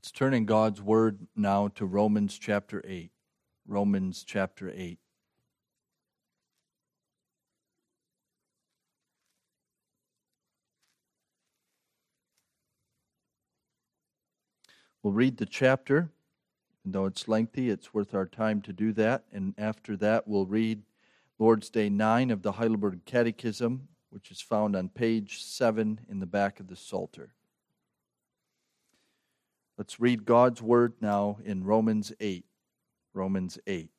Let's turn in God's Word now to Romans chapter 8. Romans chapter 8. We'll read the chapter. And though it's lengthy, it's worth our time to do that. And after that, we'll read Lord's Day 9 of the Heidelberg Catechism, which is found on page 7 in the back of the Psalter. Let's read God's Word now in Romans 8. Romans 8.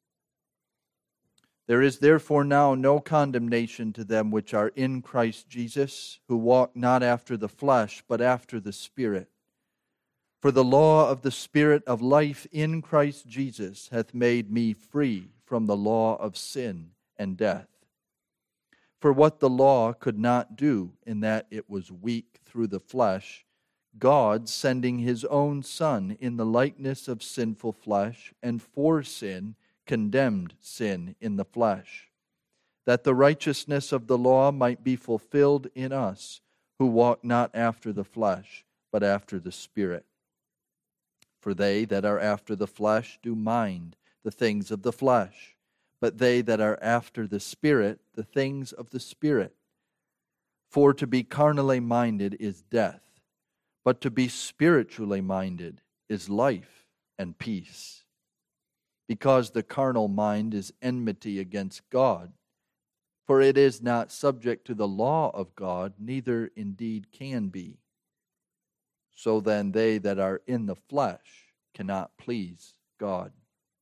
There is therefore now no condemnation to them which are in Christ Jesus, who walk not after the flesh, but after the Spirit. For the law of the Spirit of life in Christ Jesus hath made me free from the law of sin and death. For what the law could not do, in that it was weak through the flesh, God, sending his own Son in the likeness of sinful flesh, and for sin, condemned sin in the flesh, that the righteousness of the law might be fulfilled in us, who walk not after the flesh, but after the Spirit. For they that are after the flesh do mind the things of the flesh, but they that are after the Spirit, the things of the Spirit. For to be carnally minded is death, but to be spiritually minded is life and peace. Because the carnal mind is enmity against God, for it is not subject to the law of God, neither indeed can be. So then they that are in the flesh cannot please God.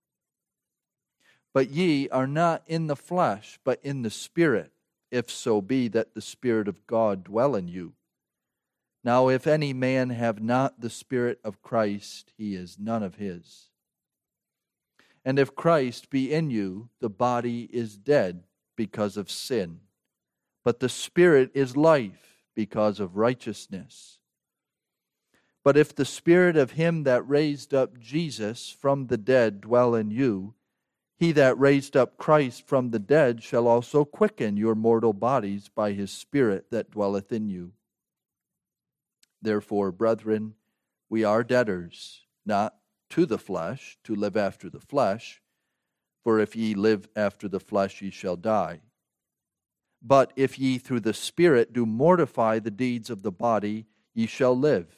But ye are not in the flesh, but in the Spirit, if so be that the Spirit of God dwell in you. Now if any man have not the Spirit of Christ, he is none of his. And if Christ be in you, the body is dead because of sin, but the Spirit is life because of righteousness. But if the Spirit of him that raised up Jesus from the dead dwell in you, he that raised up Christ from the dead shall also quicken your mortal bodies by his Spirit that dwelleth in you. Therefore, brethren, we are debtors, not to the flesh, to live after the flesh, for if ye live after the flesh, ye shall die. But if ye through the Spirit do mortify the deeds of the body, ye shall live.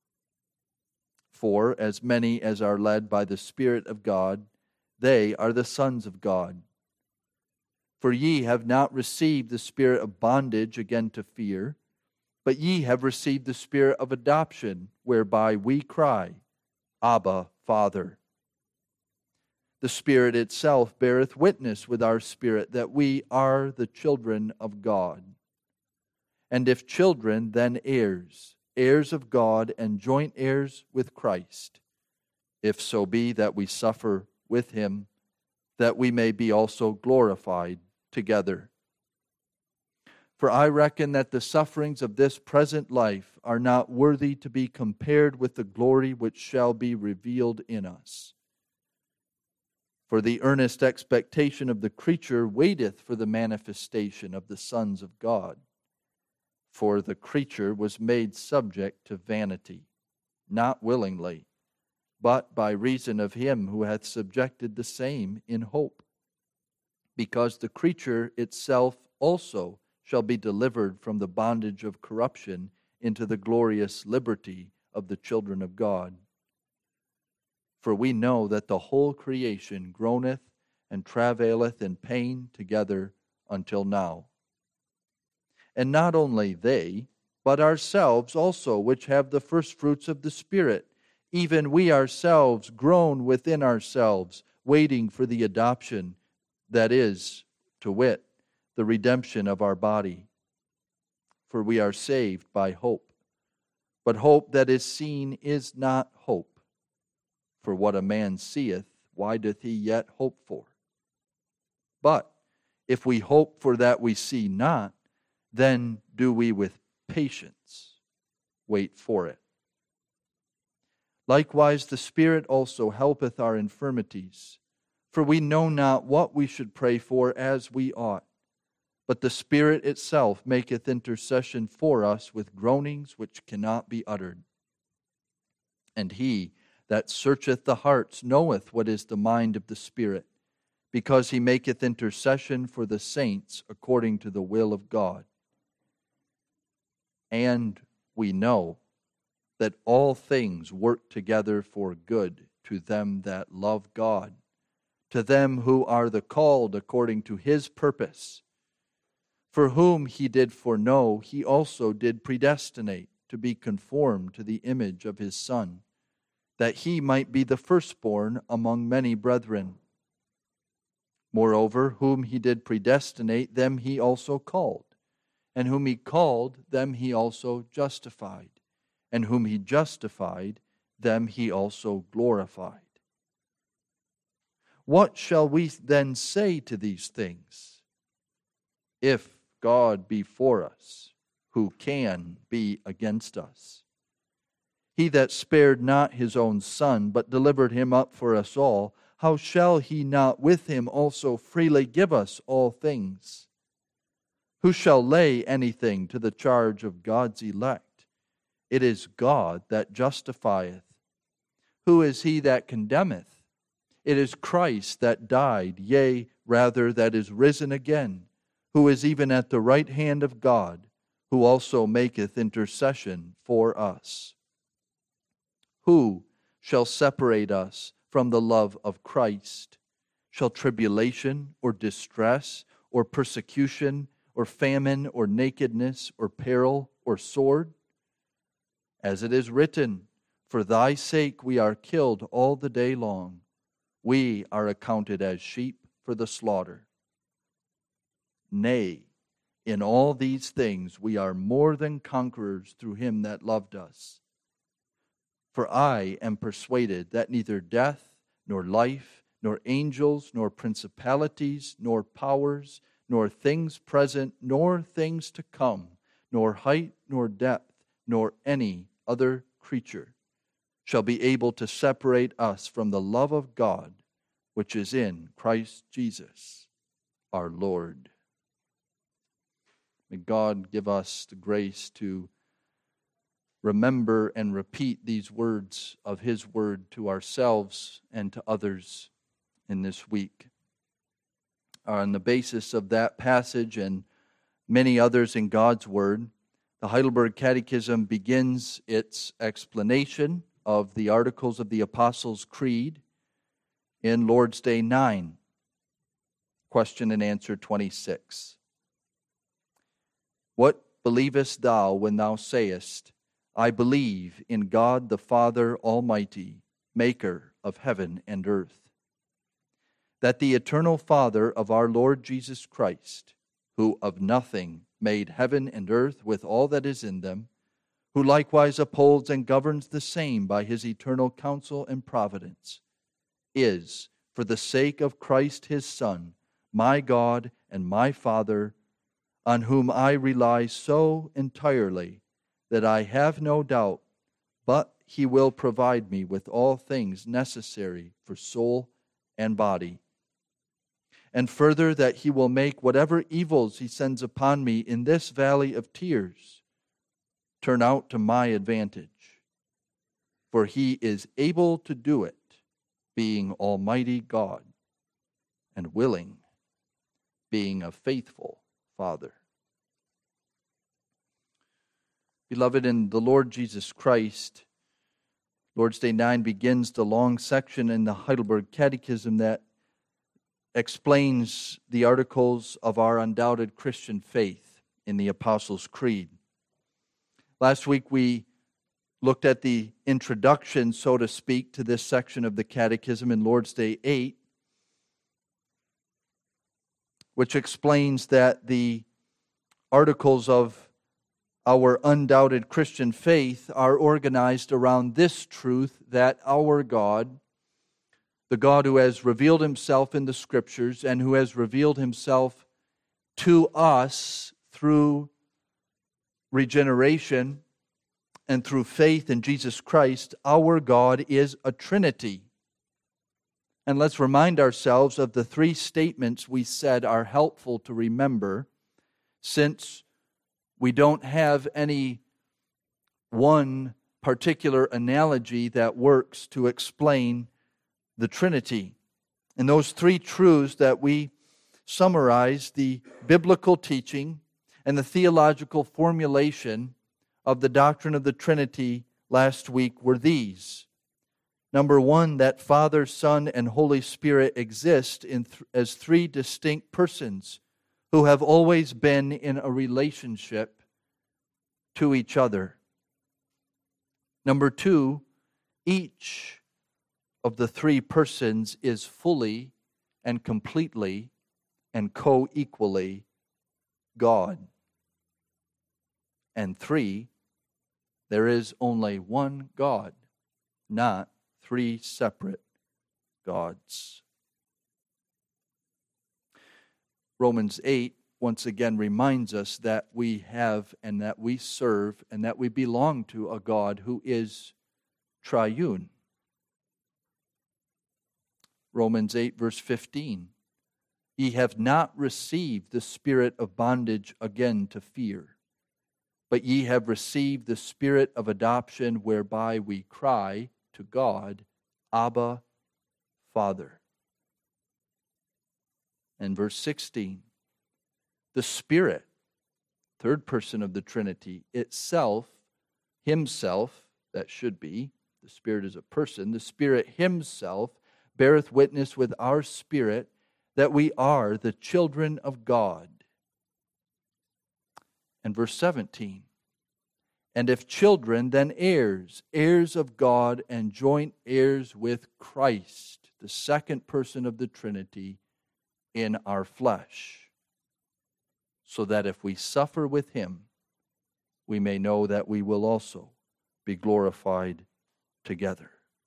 For as many as are led by the Spirit of God, they are the sons of God. For ye have not received the spirit of bondage again to fear, but ye have received the Spirit of adoption, whereby we cry, Abba, Father. The Spirit itself beareth witness with our spirit that we are the children of God. And if children, then heirs, heirs of God, and joint heirs with Christ, if so be that we suffer with him, that we may be also glorified together. For I reckon that the sufferings of this present life are not worthy to be compared with the glory which shall be revealed in us. For the earnest expectation of the creature waiteth for the manifestation of the sons of God. For the creature was made subject to vanity, not willingly, but by reason of him who hath subjected the same in hope. Because the creature itself also shall be delivered from the bondage of corruption into the glorious liberty of the children of God. For we know that the whole creation groaneth and travaileth in pain together until now. And not only they, but ourselves also, which have the firstfruits of the Spirit, even we ourselves groan within ourselves, waiting for the adoption, that is, to wit, the redemption of our body. For we are saved by hope. But hope that is seen is not hope. For what a man seeth, why doth he yet hope for? But if we hope for that we see not, then do we with patience wait for it. Likewise the Spirit also helpeth our infirmities, for we know not what we should pray for as we ought. But the Spirit itself maketh intercession for us with groanings which cannot be uttered. And he that searcheth the hearts knoweth what is the mind of the Spirit, because he maketh intercession for the saints according to the will of God. And we know that all things work together for good to them that love God, to them who are the called according to his purpose. For whom he did foreknow, he also did predestinate to be conformed to the image of his Son, that he might be the firstborn among many brethren. Moreover, whom he did predestinate, them he also called. And whom he called, them he also justified. And whom he justified, them he also glorified. What shall we then say to these things? If God be for us, who can be against us? He that spared not his own Son, but delivered him up for us all, how shall he not with him also freely give us all things? Who shall lay anything to the charge of God's elect? It is God that justifieth. Who is he that condemneth? It is Christ that died, yea, rather that is risen again, who is even at the right hand of God, who also maketh intercession for us. Who shall separate us from the love of Christ? Shall tribulation, or distress, or persecution, or famine, or nakedness, or peril, or sword? As it is written, for thy sake we are killed all the day long. We are accounted as sheep for the slaughter. Nay, in all these things we are more than conquerors through him that loved us. For I am persuaded that neither death, nor life, nor angels, nor principalities, nor powers, nor things present, nor things to come, nor height, nor depth, nor any other creature shall be able to separate us from the love of God, which is in Christ Jesus, our Lord. May God give us the grace to remember and repeat these words of his word to ourselves and to others in this week. On the basis of that passage and many others in God's word, the Heidelberg Catechism begins its explanation of the Articles of the Apostles' Creed in Lord's Day 9, question and answer 26. What believest thou when thou sayest, I believe in God the Father Almighty, maker of heaven and earth, that the eternal Father of our Lord Jesus Christ, who of nothing made heaven and earth with all that is in them, who likewise upholds and governs the same by his eternal counsel and providence, is, for the sake of Christ his Son, my God and my Father, on whom I rely so entirely that I have no doubt, but he will provide me with all things necessary for soul and body. And further, that he will make whatever evils he sends upon me in this valley of tears turn out to my advantage. For he is able to do it, being Almighty God, and willing, being a faithful Father. Beloved in the Lord Jesus Christ, Lord's Day 9 begins the long section in the Heidelberg Catechism that explains the articles of our undoubted Christian faith in the Apostles' Creed. Last week we looked at the introduction, so to speak, to this section of the Catechism in Lord's Day 8, which explains that the articles of our undoubted Christian faith are organized around this truth, that our God, the God who has revealed himself in the Scriptures and who has revealed himself to us through regeneration and through faith in Jesus Christ, our God is a Trinity. And let's remind ourselves of the three statements we said are helpful to remember, since we don't have any one particular analogy that works to explain the Trinity. And those three truths that we summarize the biblical teaching and the theological formulation of the doctrine of the Trinity last week were these. Number one, that Father, Son, and Holy Spirit exist as three distinct persons who have always been in a relationship to each other. Number two, each of the three persons is fully and completely and co-equally God. And three, there is only one God, not three separate gods. Romans 8 once again reminds us that we have and that we serve and that we belong to a God who is triune. Romans 8 verse 15. Ye have not received the spirit of bondage again to fear, but ye have received the spirit of adoption, whereby we cry to God, Abba, Father. And verse 16, the Spirit, third person of the Trinity, itself, Himself, that should be, the Spirit is a person, the Spirit Himself beareth witness with our spirit that we are the children of God. And verse 17, and if children, then heirs, heirs of God, and joint heirs with Christ, the second person of the Trinity, in our flesh, so that if we suffer with Him, we may know that we will also be glorified together.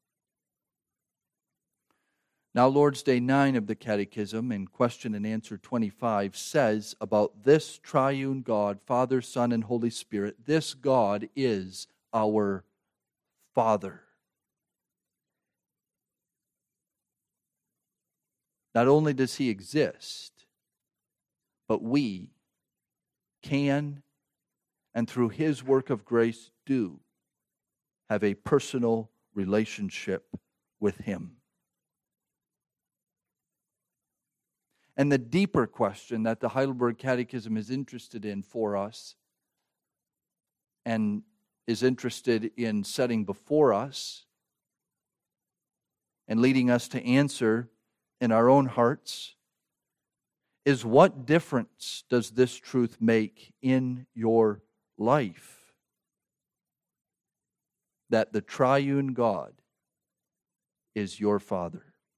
Now, Lord's Day 9 of the Catechism, in question and answer 25, says about this triune God, Father, Son, and Holy Spirit, this God is our Father. Not only does He exist, but we can, and through His work of grace do, have a personal relationship with Him. And the deeper question that the Heidelberg Catechism is interested in for us and is interested in setting before us and leading us to answer in our own hearts is, what difference does this truth make in your life? That the triune God is your Father.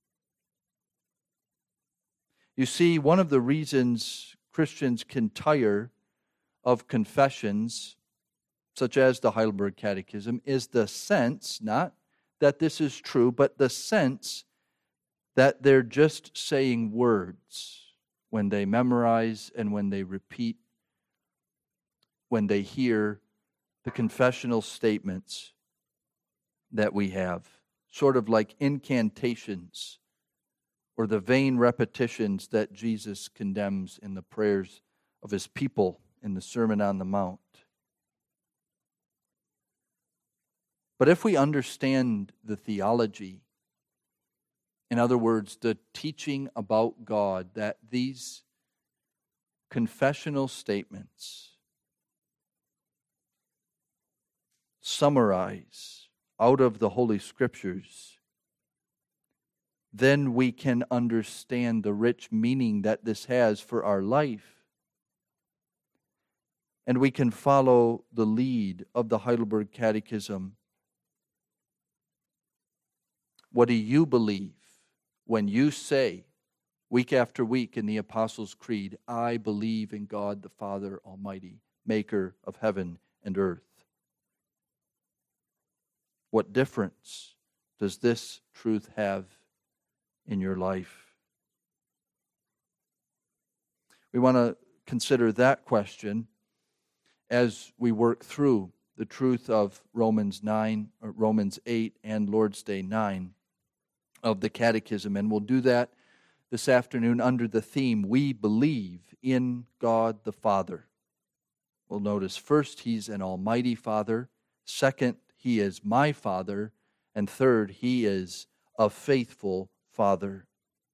You see, one of the reasons Christians can tire of confessions, such as the Heidelberg Catechism, is the sense, not that this is true, but the sense that they're just saying words when they memorize and when they repeat, when they hear the confessional statements that we have, sort of like incantations or the vain repetitions that Jesus condemns in the prayers of His people in the Sermon on the Mount. But if we understand the theology, in other words, the teaching about God, that these confessional statements summarize out of the Holy Scriptures, then we can understand the rich meaning that this has for our life. And we can follow the lead of the Heidelberg Catechism. What do you believe when you say, week after week in the Apostles' Creed, I believe in God the Father Almighty, maker of heaven and earth? What difference does this truth have in your life? We want to consider that question as we work through the truth of Romans 8 and Lord's Day 9 of the Catechism. And we'll do that this afternoon under the theme, we believe in God the Father. We'll notice first, He's an Almighty Father. Second, He is my Father. And third, He is a faithful Father.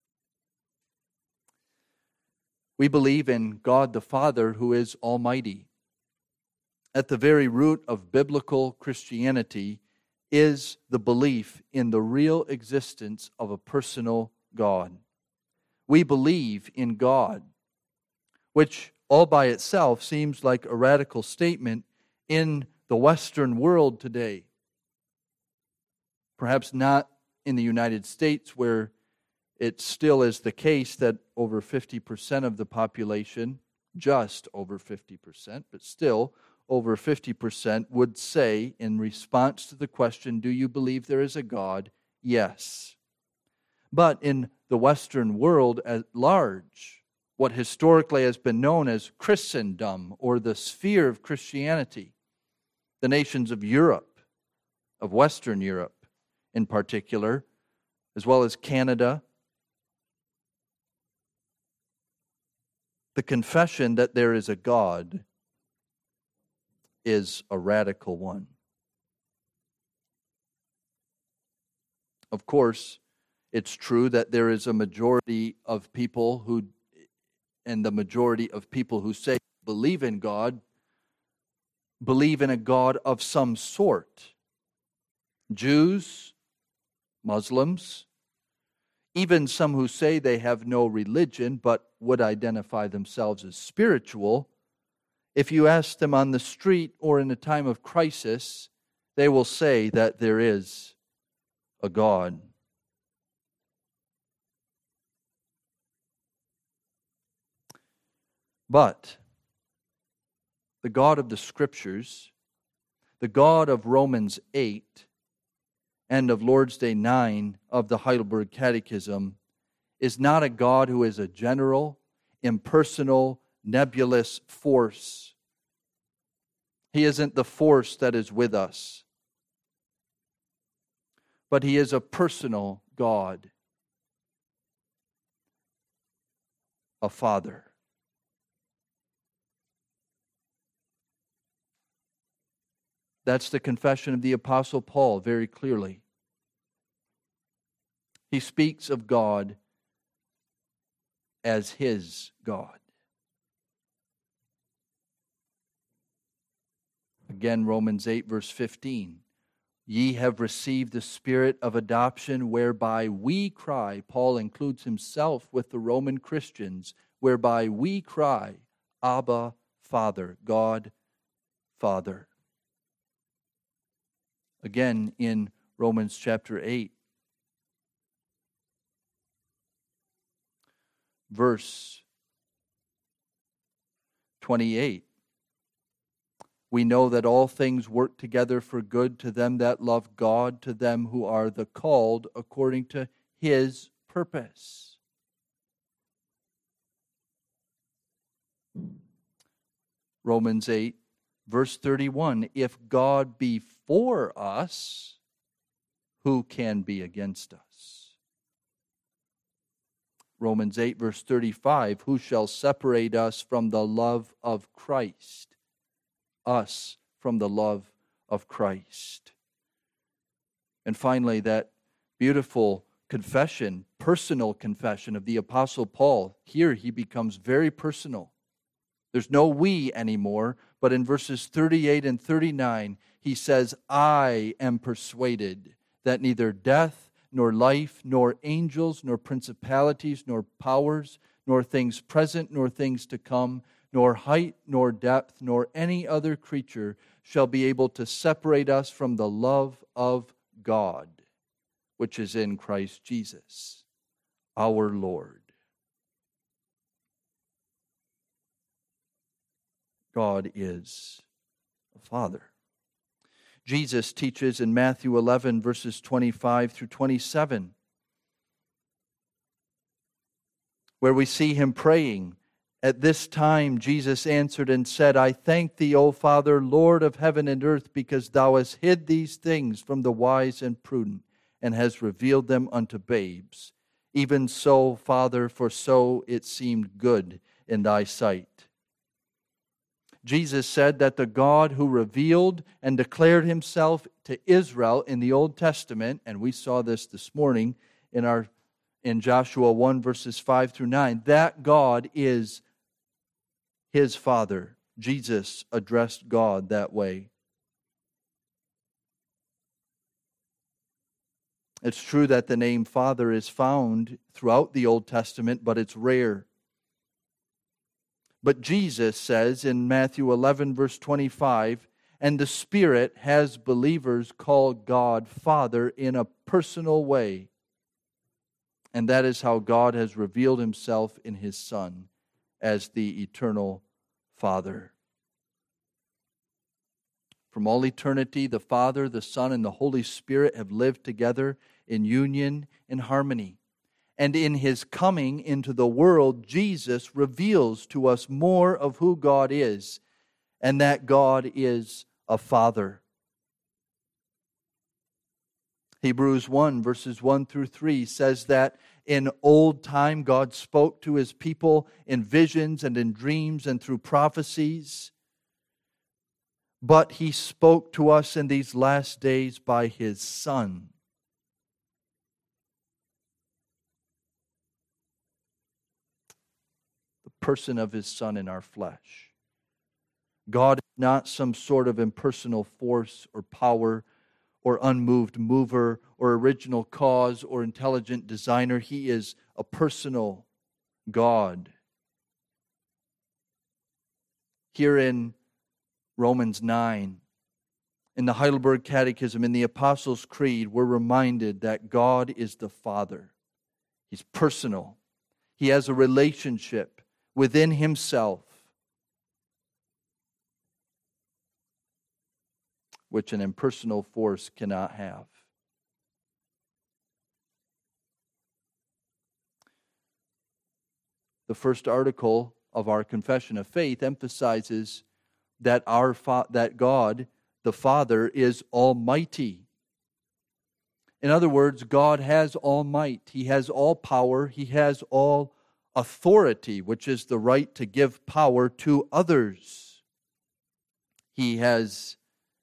We believe in God the Father, who is almighty. At the very root of biblical Christianity is the belief in the real existence of a personal God. We believe in God, which all by itself seems like a radical statement in the Western world today. Perhaps not in the United States, where it still is the case that over 50% of the population, just over 50%, but still over 50% would say in response to the question, do you believe there is a God? Yes. But in the Western world at large, what historically has been known as Christendom, or the sphere of Christianity, the nations of Europe, of Western Europe in particular, as well as Canada, the confession that there is a God is a radical one. Of course, it's true that there is a majority of people who, and the majority of people who say believe in God, believe in a God of some sort. Jews, Muslims, even some who say they have no religion but would identify themselves as spiritual. If you ask them on the street or in a time of crisis, they will say that there is a God. But the God of the Scriptures, the God of Romans 8 and of Lord's Day 9 of the Heidelberg Catechism, is not a God who is a general, impersonal, nebulous force. He isn't the force that is with us. But He is a personal God, a Father. That's the confession of the Apostle Paul very clearly. He speaks of God as His God. Again, Romans 8, verse 15. Ye have received the spirit of adoption, whereby we cry. Paul includes himself with the Roman Christians, whereby we cry, Abba, Father, God, Father. Again, in Romans chapter 8, verse 28. We know that all things work together for good to them that love God, to them who are the called according to His purpose. Romans 8, verse 31. If God be for us, who can be against us? Romans 8, verse 35. Who shall separate us from the love of Christ? Us from the love of Christ. And finally, that beautiful confession, personal confession of the Apostle Paul. Here he becomes very personal. There's no we anymore, but in verses 38 and 39, he says, I am persuaded that neither death, nor life, nor angels, nor principalities, nor powers, nor things present, nor things to come, nor height, nor depth, nor any other creature shall be able to separate us from the love of God, which is in Christ Jesus, our Lord. God is a Father. Jesus teaches in Matthew 11, verses 25 through 27, where we see Him praying. At this time Jesus answered and said, I thank Thee, O Father, Lord of heaven and earth, because Thou hast hid these things from the wise and prudent, and hast revealed them unto babes. Even so, Father, for so it seemed good in Thy sight. Jesus said that the God who revealed and declared himself to Israel in the Old Testament, and we saw this morning in Joshua 1 verses 5 through 9, that God is his Father. Jesus addressed God that way. It's true that the name Father is found throughout the Old Testament, but it's rare. But Jesus says in Matthew 11, verse 25, and the Spirit has believers call God Father in a personal way. And that is how God has revealed himself in his Son as the eternal Father. From all eternity, the Father, the Son, and the Holy Spirit have lived together in union and harmony. And in his coming into the world, Jesus reveals to us more of who God is, and that God is a Father. Hebrews 1 verses 1 through 3 says that in old time God spoke to his people in visions and in dreams and through prophecies. But he spoke to us in these last days by his Son. The person of his Son in our flesh. God is not some sort of impersonal force or power or unmoved mover or original cause or intelligent designer. He is a personal God. Here in Romans 9, in the Heidelberg Catechism, in the Apostles' Creed, we're reminded that God is the Father. He's personal. He has a relationship within himself, which an impersonal force cannot have. The first article of our Confession of Faith emphasizes that that God, the Father, is almighty. In other words, God has all might. He has all power. He has all authority, which is the right to give power to others. He has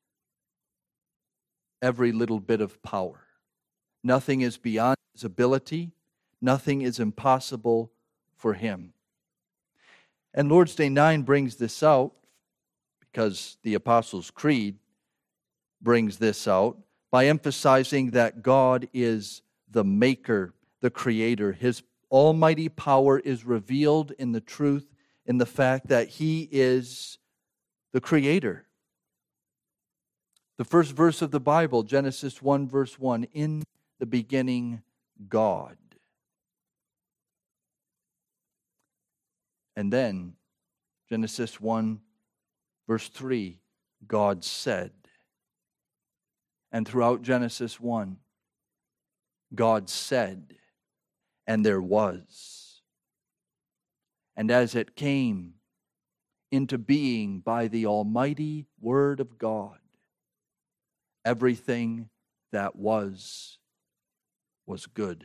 every little bit of power. Nothing is beyond his ability. Nothing is impossible for him. And Lord's Day 9 brings this out because the Apostles' Creed brings this out by emphasizing that God is the maker, the creator. His almighty power is revealed in the truth, in the fact that he is the creator. The first verse of the Bible, Genesis 1 verse 1, in the beginning, God. And then, Genesis 1 verse 3, God said. And throughout Genesis 1, God said, and there was. And as it came into being by the almighty Word of God, everything that was good.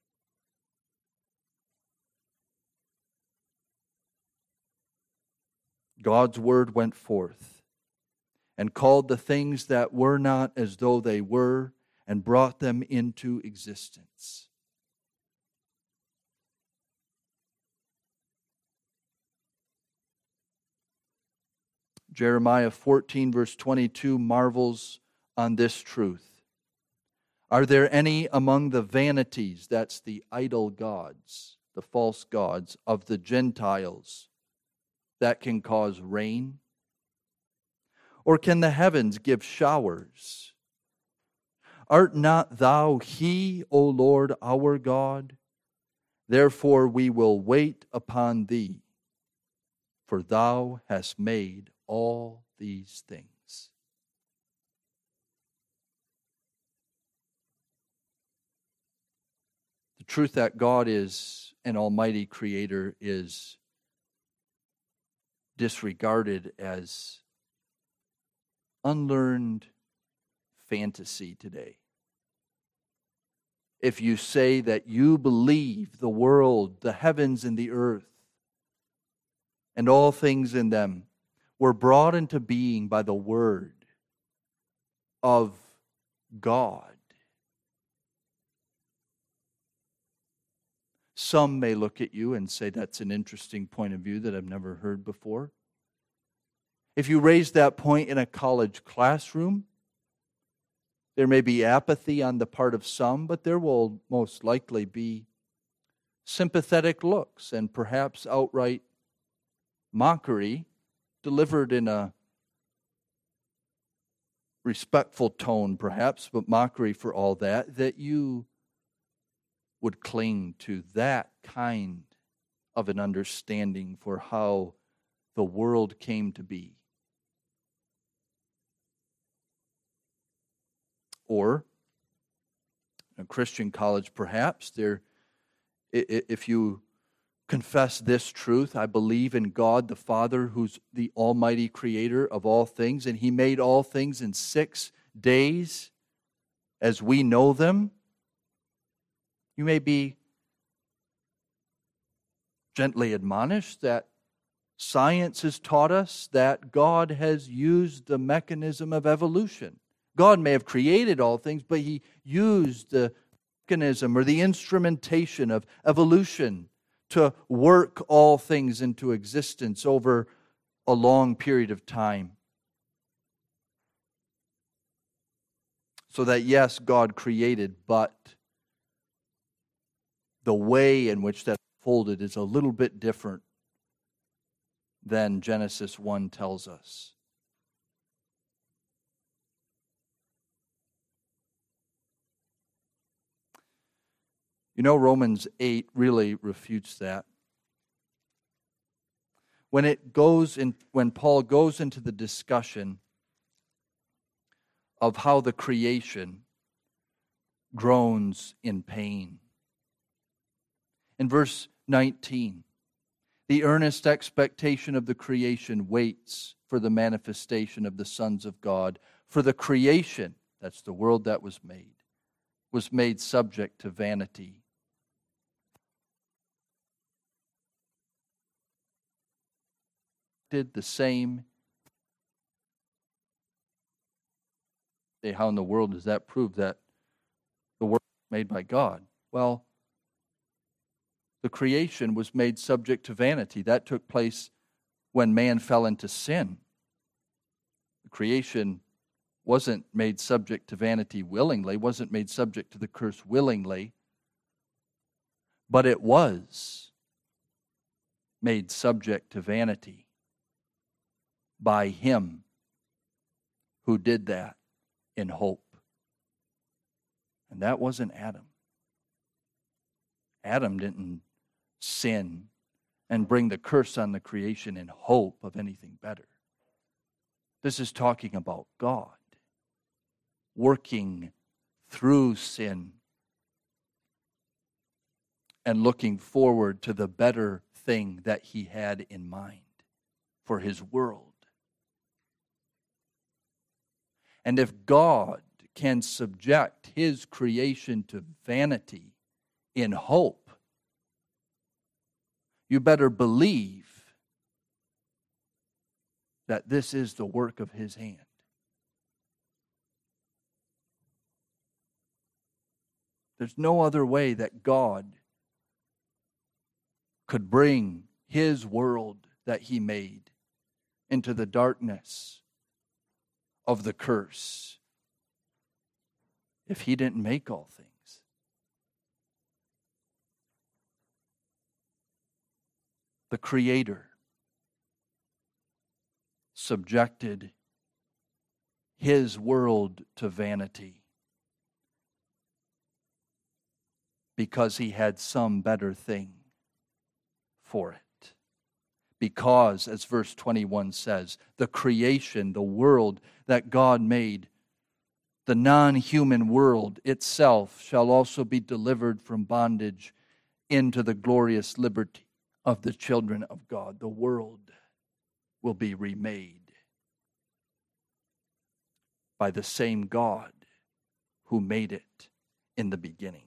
God's word went forth and called the things that were not as though they were and brought them into existence. Jeremiah 14 verse 22 marvels on this truth. Are there any among the vanities, that's the idol gods, the false gods of the Gentiles, that can cause rain? Or can the heavens give showers? Art not thou he, O Lord our God? Therefore we will wait upon thee, for thou hast made all these things. The truth that God is an almighty creator is disregarded as unlearned fantasy today. If you say that you believe the world, the heavens and the earth, and all things in them were brought into being by the Word of God. Some may look at you and say, that's an interesting point of view that I've never heard before. If you raise that point in a college classroom, there may be apathy on the part of some, but there will most likely be sympathetic looks and perhaps outright mockery delivered in a respectful tone, perhaps, but mockery for all that you would cling to that kind of an understanding for how the world came to be. Or in a Christian college, perhaps, if you confess this truth, I believe in God the Father, who's the almighty creator of all things, and He made all things in 6 days as we know them. You may be gently admonished that science has taught us that God has used the mechanism of evolution. God may have created all things, but He used the mechanism or the instrumentation of evolution to work all things into existence over a long period of time. So that, yes, God created, but the way in which that unfolded is a little bit different than Genesis 1 tells us. You know, Romans 8 really refutes that. When Paul goes into the discussion of how the creation groans in pain. In verse 19, the earnest expectation of the creation waits for the manifestation of the sons of God. For the creation, that's the world that was made subject to vanity. Did the same. How in the world does that prove that the world was made by God? Well, the creation was made subject to vanity. That took place when man fell into sin. The creation wasn't made subject to vanity willingly, wasn't made subject to the curse willingly, but it was made subject to vanity by Him who did that in hope. And that wasn't Adam. Adam didn't sin and bring the curse on the creation in hope of anything better. This is talking about God working through sin and looking forward to the better thing that He had in mind for His world. And if God can subject His creation to vanity in hope, you better believe that this is the work of His hand. There's no other way that God could bring His world that He made into the darkness of the curse if He didn't make all things. The Creator subjected His world to vanity because He had some better thing for it. Because, as verse 21 says, the creation, the world that God made, the non-human world itself shall also be delivered from bondage into the glorious liberty of the children of God. The world will be remade by the same God who made it in the beginning.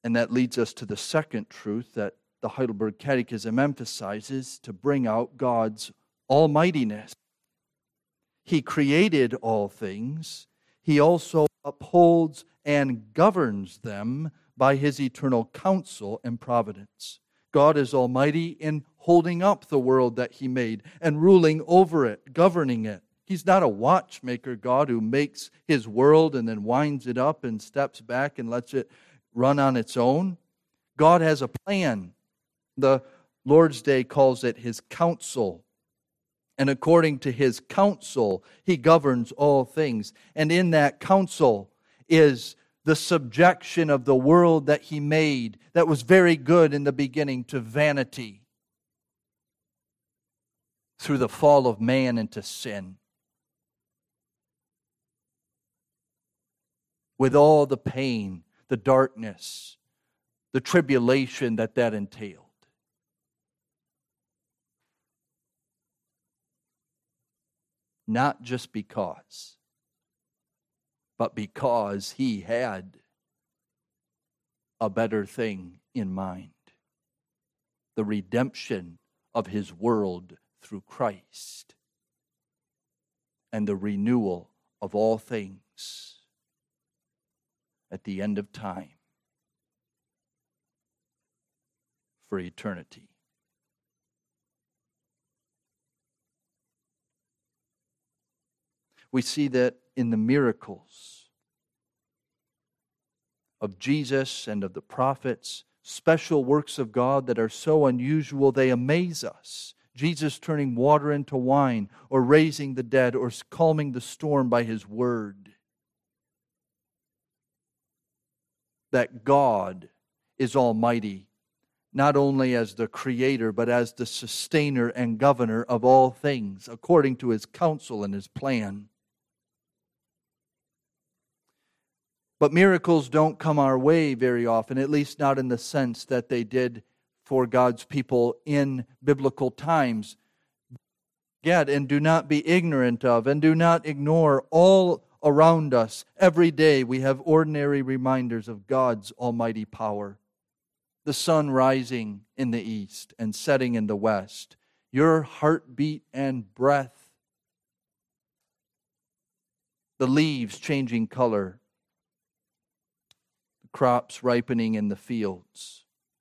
And that leads us to the second truth that the Heidelberg Catechism emphasizes to bring out God's almightiness. He created all things. He also upholds and governs them by His eternal counsel and providence. God is almighty in holding up the world that He made and ruling over it, governing it. He's not a watchmaker God who makes His world and then winds it up and steps back and lets it run on its own. God has a plan. The Lord's Day calls it His counsel. And according to His counsel, He governs all things. And in that counsel is the subjection of the world that He made that was very good in the beginning to vanity through the fall of man into sin. With all the pain, the darkness, the tribulation that entailed. Not just because, but because He had a better thing in mind. The redemption of His world through Christ and the renewal of all things at the end of time for eternity. We see that in the miracles of Jesus and of the prophets, special works of God that are so unusual they amaze us. Jesus turning water into wine, or raising the dead, or calming the storm by His word. That God is almighty, not only as the creator, but as the sustainer and governor of all things, according to His counsel and His plan. But miracles don't come our way very often, at least not in the sense that they did for God's people in biblical times. Yet, and do not be ignorant of, and do not ignore all around us. Every day we have ordinary reminders of God's almighty power. The sun rising in the east and setting in the west. Your heartbeat and breath. The leaves changing color. Crops ripening in the fields.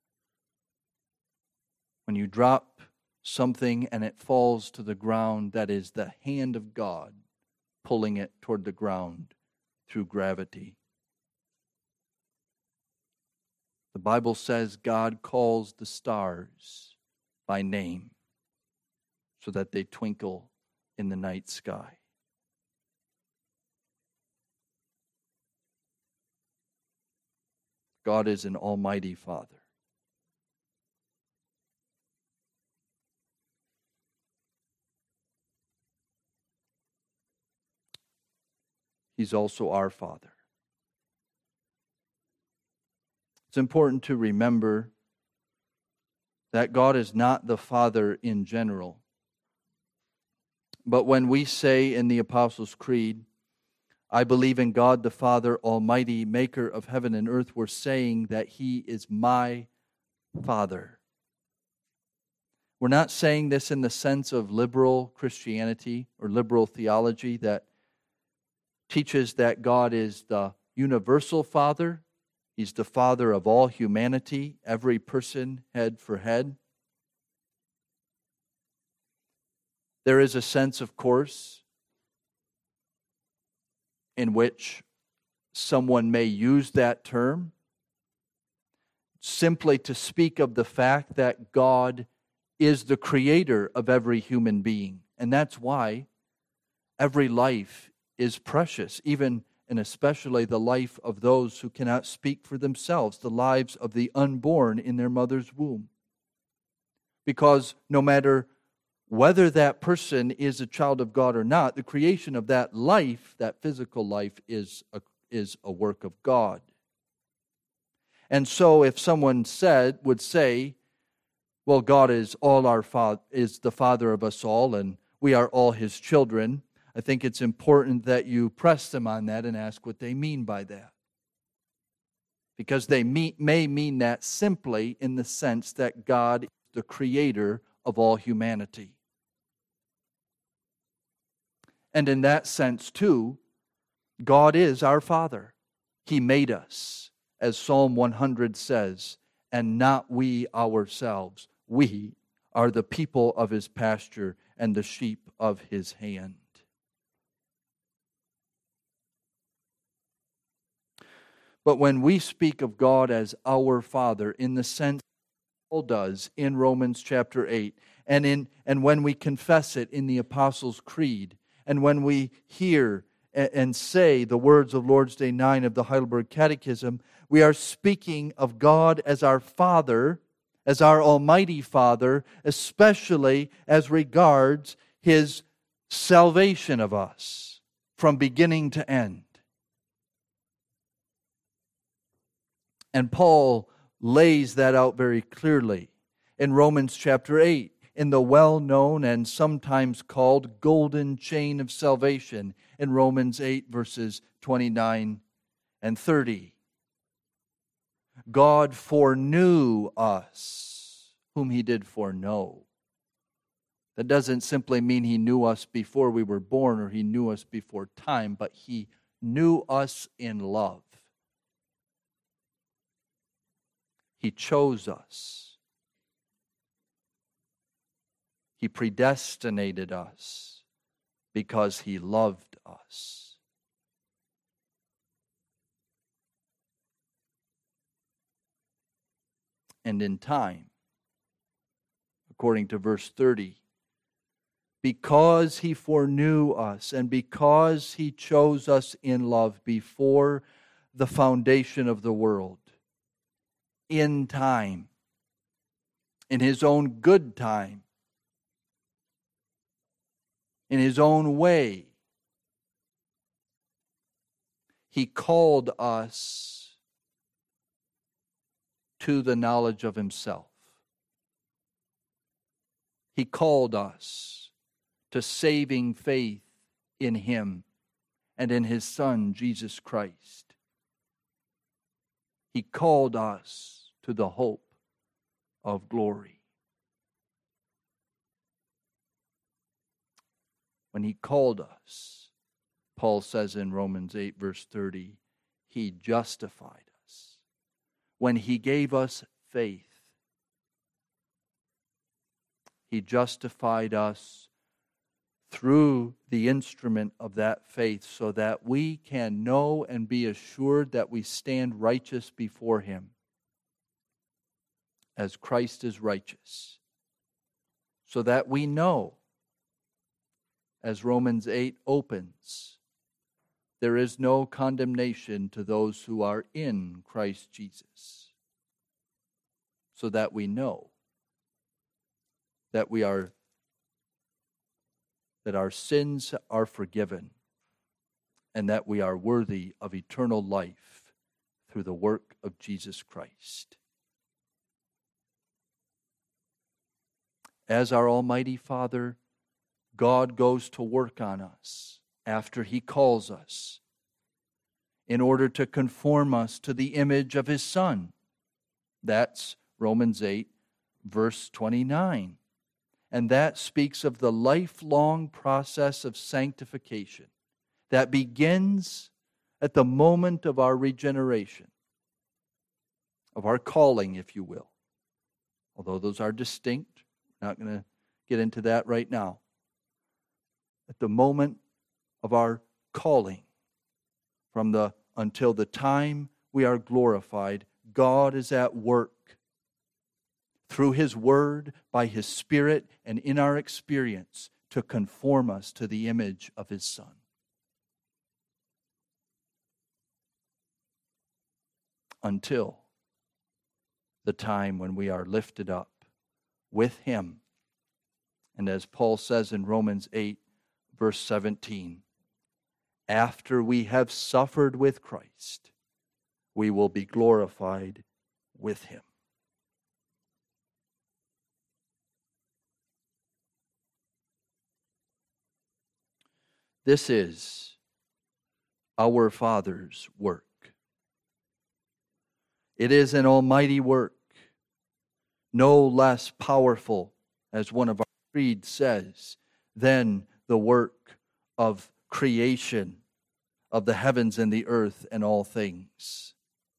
When you drop something and it falls to the ground, that is the hand of God pulling it toward the ground through gravity. The Bible says God calls the stars by name so that they twinkle in the night sky. God is an almighty Father. He's also our Father. It's important to remember that God is not the Father in general. But when we say in the Apostles' Creed, I believe in God the Father Almighty, maker of heaven and earth, we're saying that He is my Father. We're not saying this in the sense of liberal Christianity or liberal theology that teaches that God is the universal Father. He's the Father of all humanity, every person, head for head. There is a sense, of course, in which someone may use that term simply to speak of the fact that God is the creator of every human being. And that's why every life is precious, even and especially the life of those who cannot speak for themselves, the lives of the unborn in their mother's womb. Because no matter whether that person is a child of God or not, the creation of that life, that physical life, is a work of God. And so if someone would say, well, God is is the Father of us all, and we are all His children, I think it's important that you press them on that and ask what they mean by that. because they may mean that simply in the sense that God is the creator of all humanity. And in that sense, too, God is our Father. He made us, as Psalm 100 says, and not we ourselves. We are the people of His pasture and the sheep of His hand. But when we speak of God as our Father, in the sense Paul does in Romans chapter 8, and when we confess it in the Apostles' Creed, and when we hear and say the words of Lord's Day 9 of the Heidelberg Catechism, we are speaking of God as our Father, as our Almighty Father, especially as regards His salvation of us from beginning to end. And Paul lays that out very clearly in Romans chapter 8, in the well-known and sometimes called golden chain of salvation in Romans 8, verses 29 and 30. God foreknew us, whom He did foreknow. That doesn't simply mean He knew us before we were born or He knew us before time, but He knew us in love. He chose us. He predestinated us because He loved us. And in time, according to verse 30, because He foreknew us and because He chose us in love before the foundation of the world, in time, in His own good time, in His own way, He called us to the knowledge of Himself. He called us to saving faith in Him and in His Son, Jesus Christ. He called us to the hope of glory. When He called us, Paul says in Romans 8, verse 30, He justified us. When He gave us faith, He justified us through the instrument of that faith so that we can know and be assured that we stand righteous before Him as Christ is righteous. So that we know, as Romans 8 opens, there is no condemnation to those who are in Christ Jesus. So that we know that that our sins are forgiven and that we are worthy of eternal life through the work of Jesus Christ. As our Almighty Father, God goes to work on us after He calls us in order to conform us to the image of His Son. That's Romans 8, verse 29. And that speaks of the lifelong process of sanctification that begins at the moment of our regeneration, of our calling, if you will. Although those are distinct, we're not going to get into that right now. At the moment of our calling, until the time we are glorified, God is at work through His Word, by His Spirit, and in our experience to conform us to the image of His Son. Until the time when we are lifted up with Him. And as Paul says in Romans 8, verse 17, after we have suffered with Christ, we will be glorified with Him. This is our Father's work. It is an almighty work, no less powerful, as one of our creeds says, than the work of creation of the heavens and the earth and all things.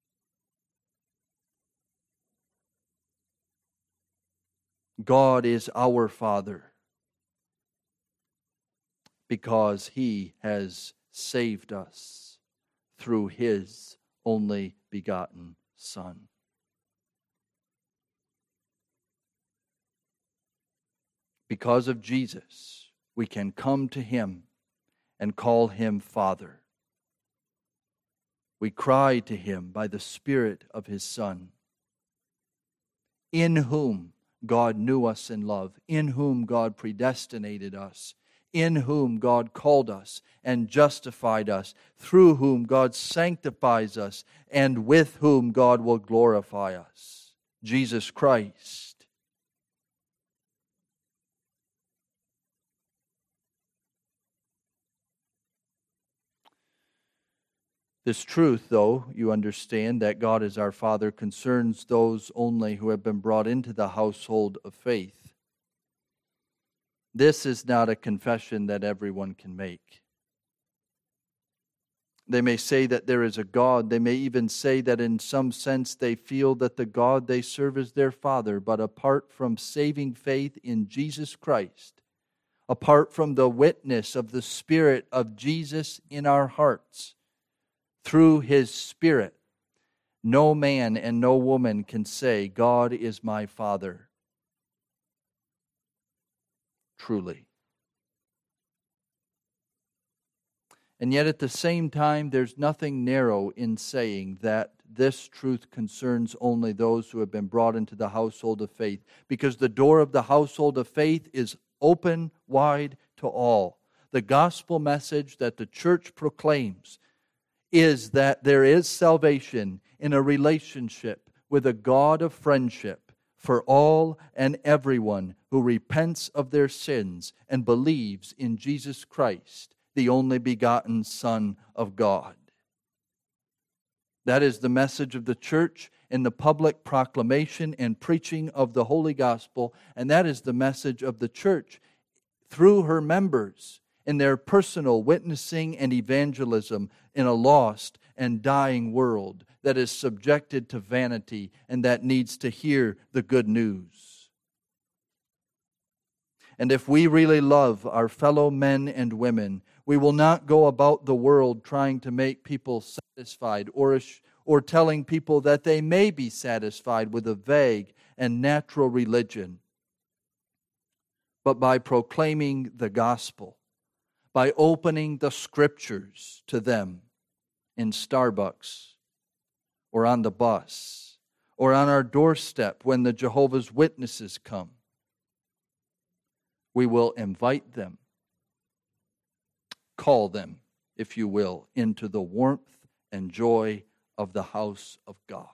God is our Father because He has saved us through His only begotten Son. Because of Jesus, we can come to Him and call Him Father. We cry to Him by the Spirit of His Son, in whom God knew us in love, in whom God predestinated us, in whom God called us and justified us, through whom God sanctifies us, and with whom God will glorify us. Jesus Christ. This truth, though, you understand that God is our Father, concerns those only who have been brought into the household of faith. This is not a confession that everyone can make. They may say that there is a God. They may even say that in some sense they feel that the God they serve is their Father. But apart from saving faith in Jesus Christ, apart from the witness of the Spirit of Jesus in our hearts, through His Spirit, no man and no woman can say, God is my Father. Truly. And yet at the same time, there's nothing narrow in saying that this truth concerns only those who have been brought into the household of faith, because the door of the household of faith is open wide to all. The gospel message that the church proclaims is that there is salvation in a relationship with a God of friendship for all and everyone who repents of their sins and believes in Jesus Christ, the only begotten Son of God. That is the message of the church in the public proclamation and preaching of the Holy Gospel, and that is the message of the church through her members in their personal witnessing and evangelism in a lost and dying world that is subjected to vanity and that needs to hear the good news. And if we really love our fellow men and women, we will not go about the world trying to make people satisfied or telling people that they may be satisfied with a vague and natural religion, but by proclaiming the gospel, by opening the Scriptures to them in Starbucks or on the bus or on our doorstep when the Jehovah's Witnesses come. We will invite them, call them, if you will, into the warmth and joy of the house of God,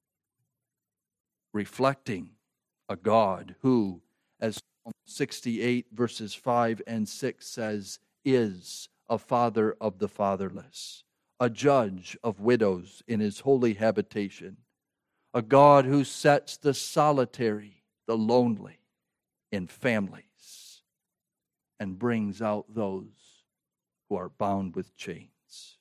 reflecting a God who, as Psalm 68 verses 5 and 6 says, is a father of the fatherless, a judge of widows in His holy habitation, a God who sets the solitary, the lonely, in families, and brings out those who are bound with chains.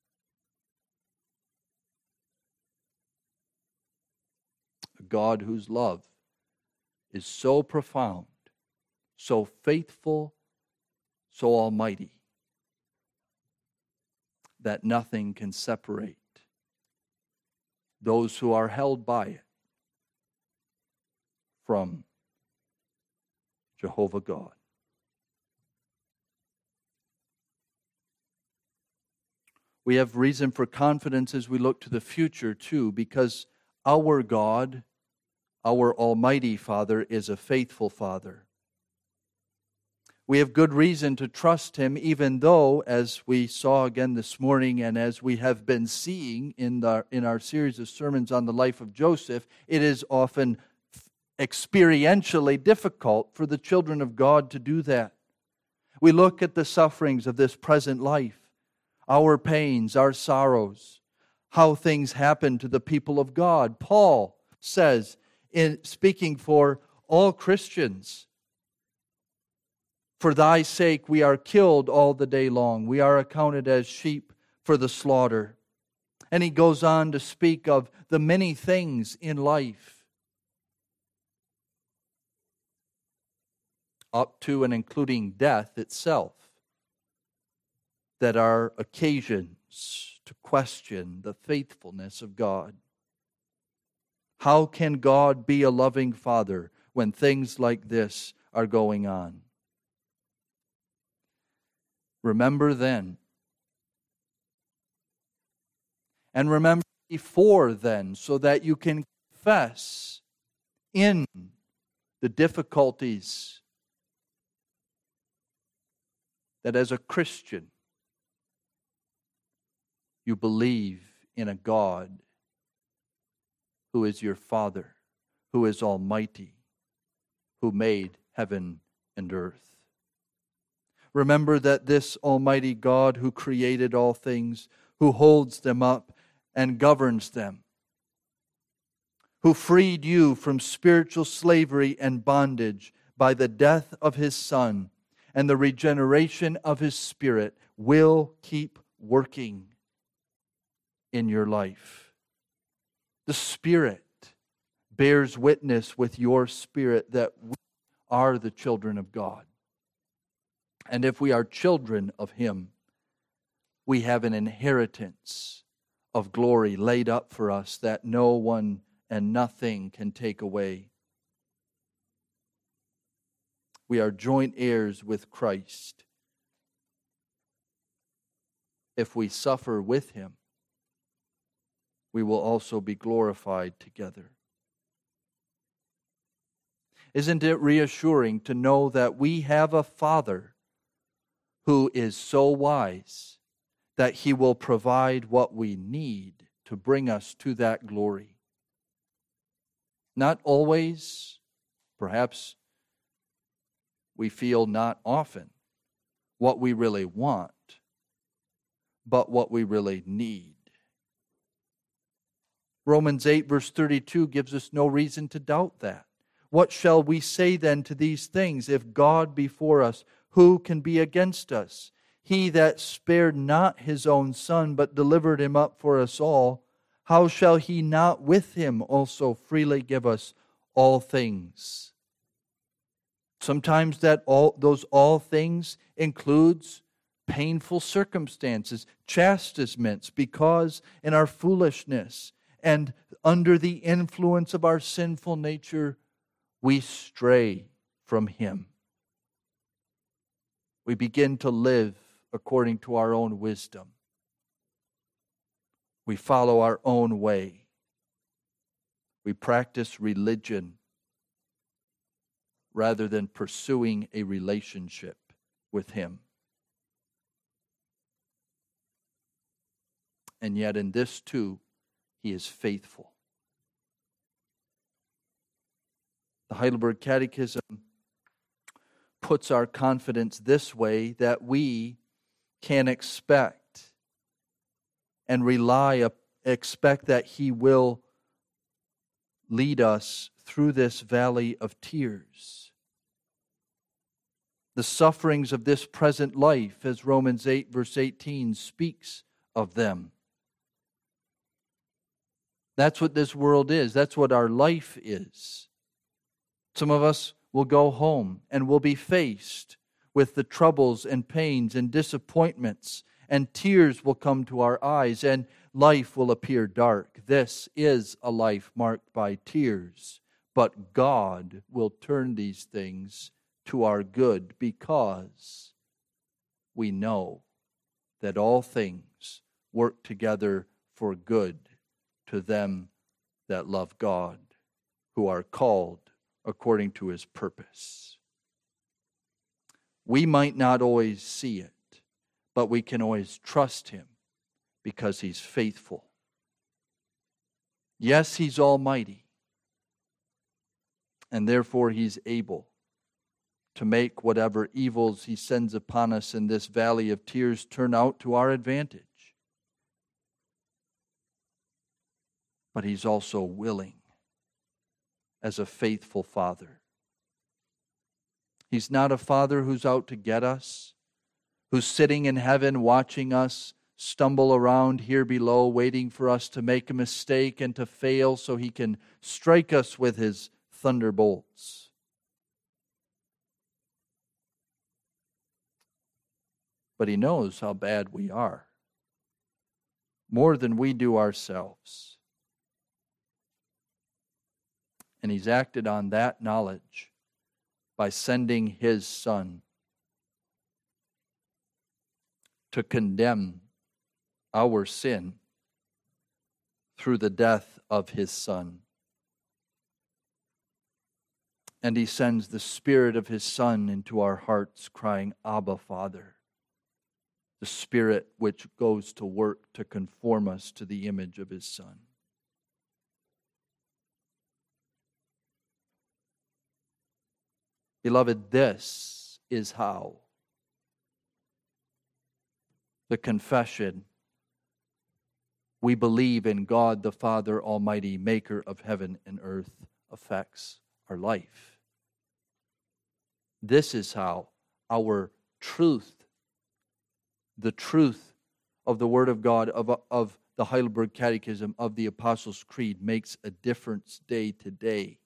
A God whose love is so profound, so faithful, so almighty, that nothing can separate those who are held by it from Jehovah God. We have reason for confidence as we look to the future too, because our God, our Almighty Father, is a faithful Father. We have good reason to trust Him, even though, as we saw again this morning and as we have been seeing in our series of sermons on the life of Joseph, it is often experientially difficult for the children of God to do that. We look at the sufferings of this present life, our pains, our sorrows, how things happen to the people of God. Paul says, in speaking for all Christians, "For thy sake we are killed all the day long. We are accounted as sheep for the slaughter." And he goes on to speak of the many things in life, up to and including death itself, that are occasions to question the faithfulness of God. How can God be a loving Father when things like this are going on? Remember then, and remember before then, so that you can confess in the difficulties that as a Christian you believe in a God who is your Father, who is almighty, who made heaven and earth. Remember that this almighty God who created all things, who holds them up and governs them, who freed you from spiritual slavery and bondage by the death of His Son and the regeneration of His Spirit, will keep working in your life. The Spirit bears witness with your spirit that we are the children of God. And if we are children of Him, we have an inheritance of glory laid up for us that no one and nothing can take away. We are joint heirs with Christ. If we suffer with Him, we will also be glorified together. Isn't it reassuring to know that we have a Father who is so wise that He will provide what we need to bring us to that glory? Not always, perhaps we feel not often, what we really want, but what we really need. Romans 8 verse 32 gives us no reason to doubt that. What shall we say then to these things? If God be for us, who can be against us? He that spared not His own Son, but delivered Him up for us all, how shall He not with Him also freely give us all things? Sometimes those all things includes painful circumstances, chastisements, because in our foolishness and under the influence of our sinful nature, we stray from Him. We begin to live according to our own wisdom. We follow our own way. We practice religion rather than pursuing a relationship with Him. And yet in this too, He is faithful. The Heidelberg Catechism puts our confidence this way, that we can expect and expect that He will lead us through this valley of tears. The sufferings of this present life, as Romans 8 verse 18 speaks of them. That's what this world is. That's what our life is. Some of us will go home and will be faced with the troubles and pains and disappointments, and tears will come to our eyes, and life will appear dark. This is a life marked by tears, but God will turn these things to our good, because we know that all things work together for good to them that love God, who are called according to His purpose. We might not always see it, but we can always trust Him because He's faithful. Yes, He's almighty, and therefore He's able to make whatever evils He sends upon us in this valley of tears turn out to our advantage. but He's also willing as a faithful Father. He's not a Father who's out to get us, who's sitting in heaven watching us stumble around here below, waiting for us to make a mistake and to fail so He can strike us with His thunderbolts. But He knows how bad we are, more than we do ourselves. And He's acted on that knowledge by sending His Son to condemn our sin through the death of His Son. And He sends the Spirit of His Son into our hearts, crying, Abba, Father. The Spirit which goes to work to conform us to the image of His Son. Beloved, this is how the confession, we believe in God the Father Almighty, maker of heaven and earth, affects our life. This is how our truth, the truth of the Word of God, of the Heidelberg Catechism, of the Apostles' Creed, makes a difference day to day.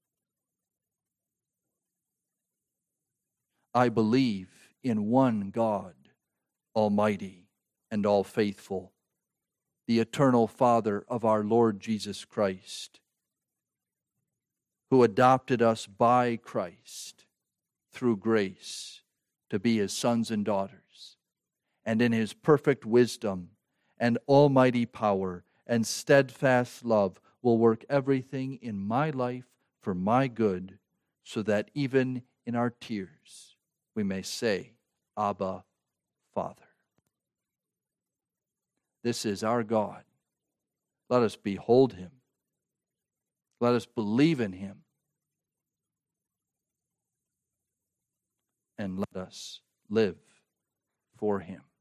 I believe in one God, Almighty and all-faithful, the eternal Father of our Lord Jesus Christ, who adopted us by Christ through grace to be His sons and daughters, and in His perfect wisdom and almighty power and steadfast love will work everything in my life for my good, so that even in our tears we may say, Abba, Father. This is our God. Let us behold Him. Let us believe in Him. And let us live for Him.